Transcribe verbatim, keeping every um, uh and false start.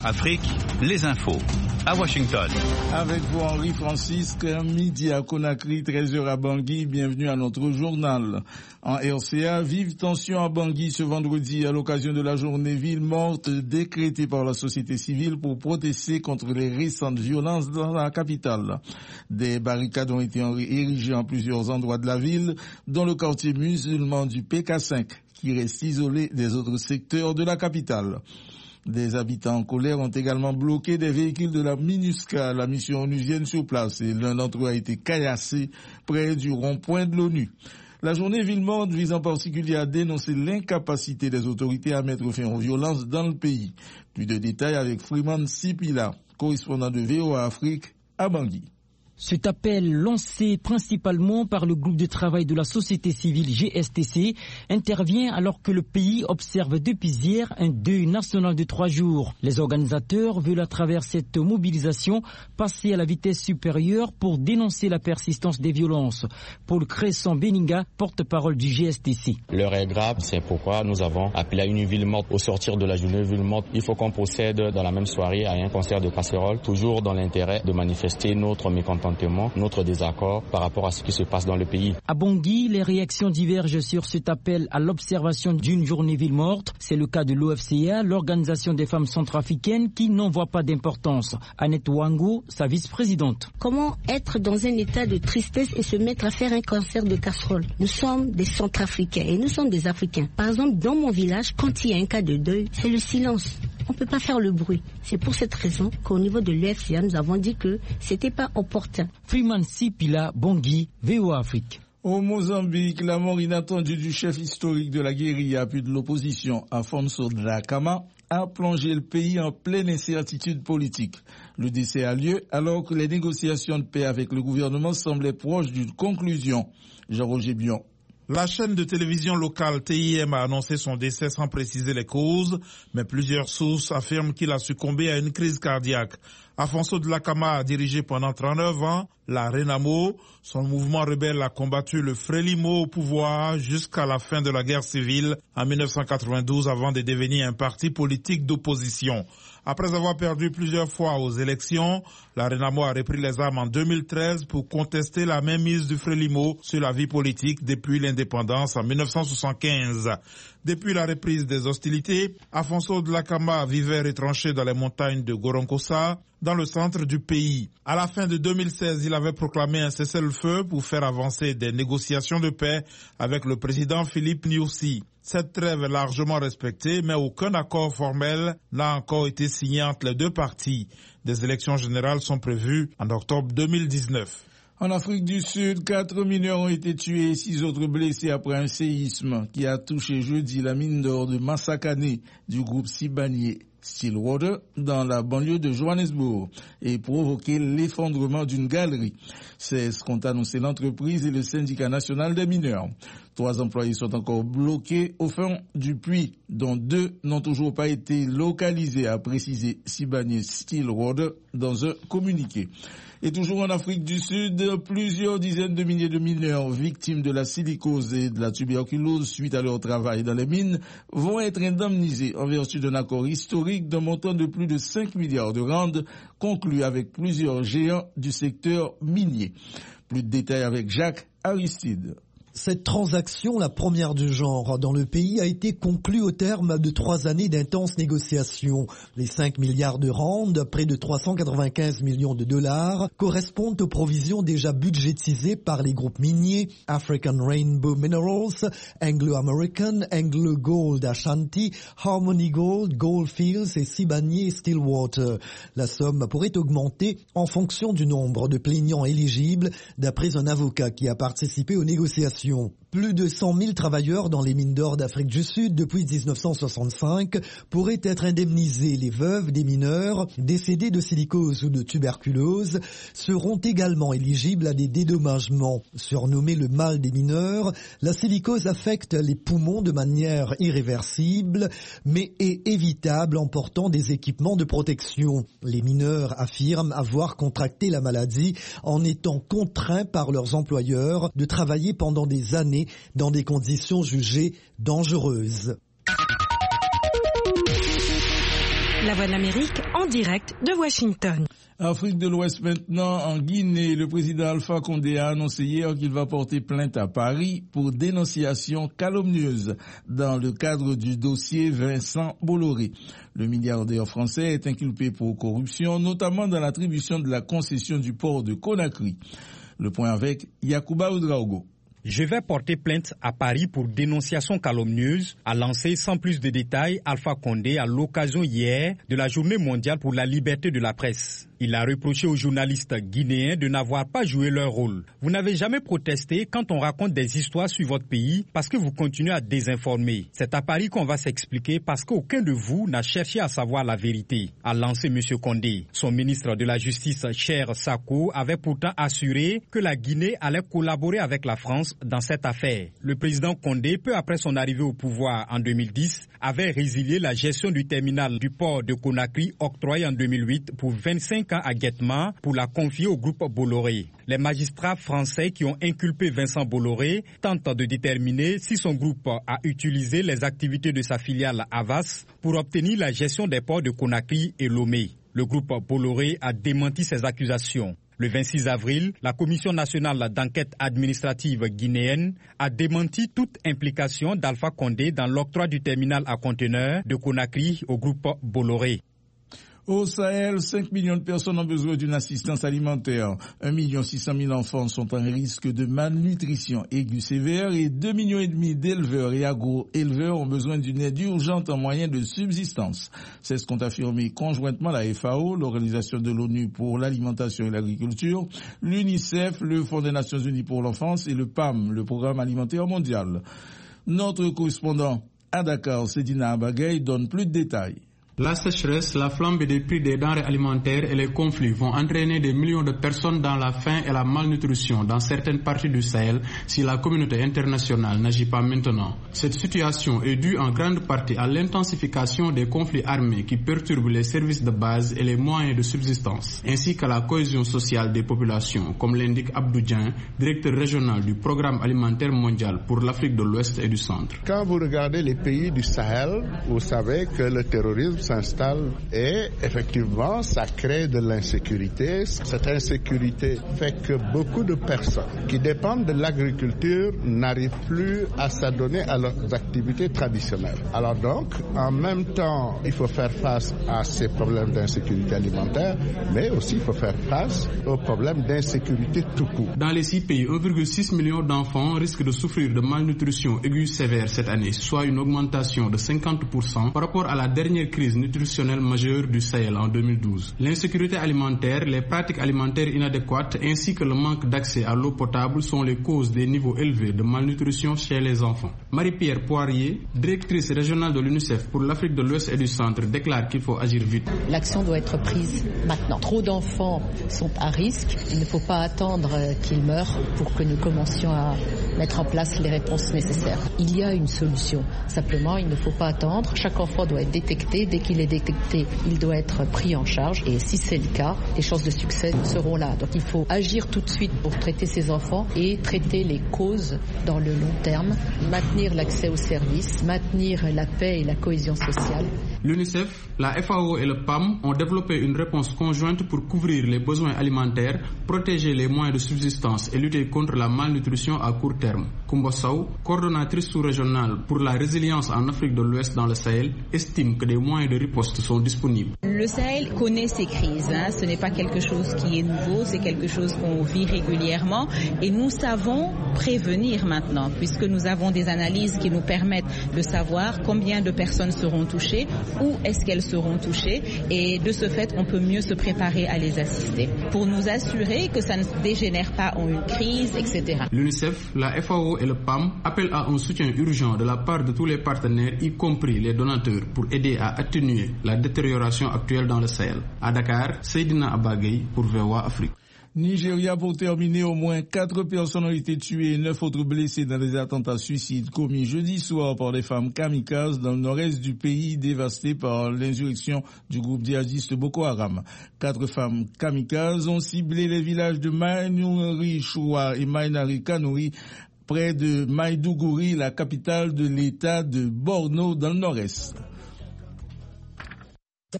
Afrique, les infos. À Washington. Avec vous, Henri Francisque, midi à Conakry, treize heures à Bangui. Bienvenue à notre journal. En R C A, vive tension à Bangui ce vendredi à l'occasion de la journée ville morte décrétée par la société civile pour protester contre les récentes violences dans la capitale. Des barricades ont été érigées en plusieurs endroits de la ville, dont le quartier musulman du P K cinq, qui reste isolé des autres secteurs de la capitale. Des habitants en colère ont également bloqué des véhicules de la MINUSCA, la mission onusienne sur place, et l'un d'entre eux a été caillassé près du rond-point de l'ONU. La journée ville morte vise en particulier à dénoncer l'incapacité des autorités à mettre fin aux violences dans le pays. Plus de détails avec Freeman Sipila, correspondant de V O A Afrique à Bangui. Cet appel, lancé principalement par le groupe de travail de la société civile G S T C, intervient alors que le pays observe depuis hier un deuil national de trois jours. Les organisateurs veulent à travers cette mobilisation passer à la vitesse supérieure pour dénoncer la persistance des violences. Paul Cresson-Beninga, porte-parole du G S T C. L'heure est grave, c'est pourquoi nous avons appelé à une ville morte. Au sortir de la journée ville morte, il faut qu'on procède dans la même soirée à un concert de casseroles, toujours dans l'intérêt de manifester notre mécontentement, notre désaccord par rapport à ce qui se passe dans le pays. À Bangui, les réactions divergent sur cet appel à l'observation d'une journée ville morte. C'est le cas de l'O F C A, l'Organisation des femmes centrafricaines, qui n'en voit pas d'importance. Annette Wango, sa vice-présidente. Comment être dans un état de tristesse et se mettre à faire un concert de casserole? Nous sommes des Centrafricains et nous sommes des Africains. Par exemple, dans mon village, quand il y a un cas de deuil, c'est le silence. On ne peut pas faire le bruit. C'est pour cette raison qu'au niveau de l'U F C A, nous avons dit que ce n'était pas opportun. Freeman Sipila, Bangui, V O A Afrique. Au Mozambique, la mort inattendue du chef historique de la guérilla puis de l'opposition, Afonso Dhlakama, a plongé le pays en pleine incertitude politique. Le décès a lieu alors que les négociations de paix avec le gouvernement semblaient proches d'une conclusion. Jean-Roger Bion. La chaîne de télévision locale T I M a annoncé son décès sans préciser les causes, mais plusieurs sources affirment qu'il a succombé à une crise cardiaque. Afonso Dhlakama a dirigé pendant trente-neuf ans la Renamo. Son mouvement rebelle a combattu le Frelimo au pouvoir jusqu'à la fin de la guerre civile en mille neuf cent quatre-vingt-douze avant de devenir un parti politique d'opposition. Après avoir perdu plusieurs fois aux élections, la Renamo a repris les armes en deux mille treize pour contester la mainmise du Frelimo sur la vie politique depuis l'indépendance en mille neuf cent soixante-quinze. Depuis la reprise des hostilités, Afonso Dhlakama vivait retranché dans les montagnes de Goronkosa, dans le centre du pays. À la fin de deux mille seize, il avait proclamé un cessez-le-feu pour faire avancer des négociations de paix avec le président Philippe Nyusi. Cette trêve est largement respectée, mais aucun accord formel n'a encore été signé entre les deux parties. Des élections générales sont prévues en octobre deux mille dix-neuf. En Afrique du Sud, quatre mineurs ont été tués et six autres blessés après un séisme qui a touché jeudi la mine d'or de Massakane du groupe Sibanye Stillwater dans la banlieue de Johannesburg et provoqué l'effondrement d'une galerie. C'est ce qu'ont annoncé l'entreprise et le syndicat national des mineurs. Trois employés sont encore bloqués au fond du puits, dont deux n'ont toujours pas été localisés, a précisé Sibanye Stillwater dans un communiqué. Et toujours en Afrique du Sud, plusieurs dizaines de milliers de mineurs victimes de la silicose et de la tuberculose suite à leur travail dans les mines vont être indemnisés en vertu d'un accord historique d'un montant de plus de cinq milliards de rand conclu avec plusieurs géants du secteur minier. Plus de détails avec Jacques Aristide. Cette transaction, la première du genre dans le pays, a été conclue au terme de trois années d'intenses négociations. Les cinq milliards de rand, près de trois cent quatre-vingt-quinze millions de dollars, correspondent aux provisions déjà budgétisées par les groupes miniers African Rainbow Minerals, Anglo-American, Anglo Gold Ashanti, Harmony Gold, Goldfields et Sibanye Stillwater. La somme pourrait augmenter en fonction du nombre de plaignants éligibles, d'après un avocat qui a participé aux négociations. Plus de cent mille travailleurs dans les mines d'or d'Afrique du Sud depuis dix-neuf cent soixante-cinq pourraient être indemnisés. Les veuves des mineurs décédés de silicose ou de tuberculose seront également éligibles à des dédommagements. Surnommé le mal des mineurs, la silicose affecte les poumons de manière irréversible, mais est évitable en portant des équipements de protection. Les mineurs affirment avoir contracté la maladie en étant contraints par leurs employeurs de travailler pendant des années dans des conditions jugées dangereuses. La Voix de l'Amérique en direct de Washington. Afrique de l'Ouest maintenant, en Guinée, le président Alpha Condé a annoncé hier qu'il va porter plainte à Paris pour dénonciation calomnieuse dans le cadre du dossier Vincent Bolloré. Le milliardaire français est inculpé pour corruption, notamment dans l'attribution de la concession du port de Conakry. Le point avec Yacouba Oudraogo. Je vais porter plainte à Paris pour dénonciation calomnieuse, a lancé sans plus de détails Alpha Condé à l'occasion hier de la Journée mondiale pour la liberté de la presse. Il a reproché aux journalistes guinéens de n'avoir pas joué leur rôle. Vous n'avez jamais protesté quand on raconte des histoires sur votre pays parce que vous continuez à désinformer. C'est à Paris qu'on va s'expliquer parce qu'aucun de vous n'a cherché à savoir la vérité, a lancé M. Condé. Son ministre de la Justice, Cher Sako, avait pourtant assuré que la Guinée allait collaborer avec la France dans cette affaire. Le président Condé, peu après son arrivée au pouvoir en deux mille dix, avait résilié la gestion du terminal du port de Conakry octroyé en deux mille huit pour vingt-cinq ans à Guettement pour la confier au groupe Bolloré. Les magistrats français qui ont inculpé Vincent Bolloré tentent de déterminer si son groupe a utilisé les activités de sa filiale Havas pour obtenir la gestion des ports de Conakry et Lomé. Le groupe Bolloré a démenti ces accusations. Le vingt-six avril, la Commission nationale d'enquête administrative guinéenne a démenti toute implication d'Alpha Condé dans l'octroi du terminal à conteneurs de Conakry au groupe Bolloré. Au Sahel, cinq millions de personnes ont besoin d'une assistance alimentaire. un million six cent mille enfants sont en risque de malnutrition aiguë sévère et deux millions et demi d'éleveurs et agro-éleveurs ont besoin d'une aide urgente en moyen de subsistance. C'est ce qu'ont affirmé conjointement la F A O, l'Organisation de l'ONU pour l'alimentation et l'agriculture, l'UNICEF, le Fonds des Nations Unies pour l'enfance et le P A M, le Programme alimentaire mondial. Notre correspondant à Dakar, Sedina Abagay, donne plus de détails. La sécheresse, la flambée des prix des denrées alimentaires et les conflits vont entraîner des millions de personnes dans la faim et la malnutrition dans certaines parties du Sahel si la communauté internationale n'agit pas maintenant. Cette situation est due en grande partie à l'intensification des conflits armés qui perturbent les services de base et les moyens de subsistance, ainsi qu'à la cohésion sociale des populations, comme l'indique Abdou Dieng, directeur régional du Programme alimentaire mondial pour l'Afrique de l'Ouest et du Centre. Quand vous regardez les pays du Sahel, vous savez que le terrorisme s'installe et effectivement ça crée de l'insécurité. Cette insécurité fait que beaucoup de personnes qui dépendent de l'agriculture n'arrivent plus à s'adonner à leurs activités traditionnelles. Alors donc, en même temps, il faut faire face à ces problèmes d'insécurité alimentaire, mais aussi il faut faire face aux problèmes d'insécurité tout court. Dans les six pays, un virgule six million d'enfants risquent de souffrir de malnutrition aiguë sévère cette année, soit une augmentation de cinquante pour cent par rapport à la dernière crise nutritionnelle majeure du Sahel en deux mille douze. L'insécurité alimentaire, les pratiques alimentaires inadéquates ainsi que le manque d'accès à l'eau potable sont les causes des niveaux élevés de malnutrition chez les enfants. Marie-Pierre Poirier, directrice régionale de l'UNICEF pour l'Afrique de l'Ouest et du Centre, déclare qu'il faut agir vite. L'action doit être prise maintenant. Trop d'enfants sont à risque. Il ne faut pas attendre qu'ils meurent pour que nous commencions à mettre en place les réponses nécessaires. Il y a une solution. Simplement, il ne faut pas attendre. Chaque enfant doit être détecté. Dès qu'il est détecté, il doit être pris en charge. Et si c'est le cas, les chances de succès seront là. Donc il faut agir tout de suite pour traiter ces enfants et traiter les causes dans le long terme, maintenir l'accès aux services, maintenir la paix et la cohésion sociale. L'UNICEF, la F A O et le P A M ont développé une réponse conjointe pour couvrir les besoins alimentaires, protéger les moyens de subsistance et lutter contre la malnutrition à court terme. Koumba Sow, coordonnatrice sous-régionale pour la résilience en Afrique de l'Ouest dans le Sahel, estime que des moyens de riposte sont disponibles. Le Sahel connaît ces crises, hein. Ce n'est pas quelque chose qui est nouveau, c'est quelque chose qu'on vit régulièrement et nous savons prévenir maintenant puisque nous avons des analyses qui nous permettent de savoir combien de personnes seront touchées, où est-ce qu'elles seront touchées et de ce fait on peut mieux se préparer à les assister pour nous assurer que ça ne dégénère pas en une crise, et cetera. L'UNICEF, la F A O et le P A M appellent à un soutien urgent de la part de tous les partenaires, y compris les donateurs, pour aider à atténuer la détérioration actuelle dans le Sahel. À Dakar, Seydina Abagay pour V O A Afrique. Nigeria, pour terminer, au moins quatre personnes ont été tuées et neuf autres blessées dans des attentats suicides commis jeudi soir par des femmes kamikazes dans le nord-est du pays dévasté par l'insurrection du groupe djihadiste Boko Haram. Quatre femmes kamikazes ont ciblé les villages de Mainuri Choua et Mainari Kanouri près de Maïdougouri, la capitale de l'état de Borno dans le nord-est.